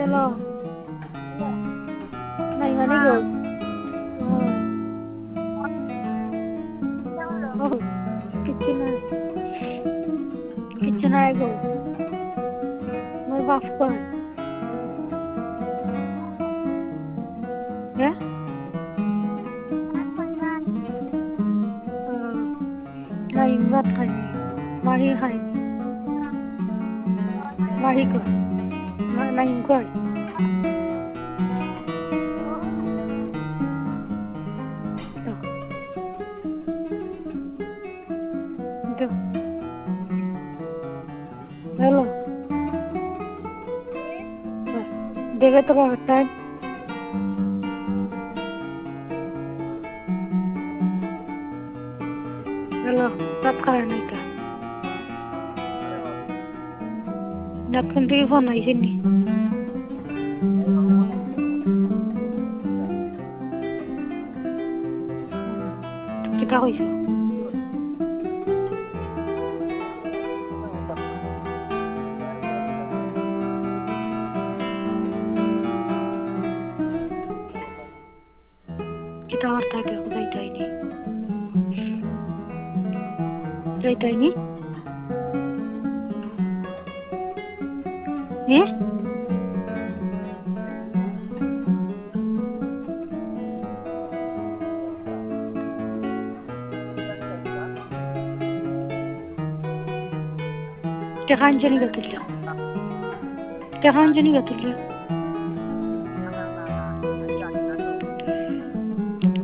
Hello, Iya. này mà đi gửi. Yang lo. Oh, kitchen I go. My buff boy. Yeah? Apa ya? Này ngắt hay. Mahi hay. Mahi ko. Này ko. Ito. Hello. Debe to time. Hello. Tap kaya na ka. Nakundi phone ay sini. Kita hoiso. Kita warta ke jaita ini. Jaita ini? Eh? Tekan jani gatulya.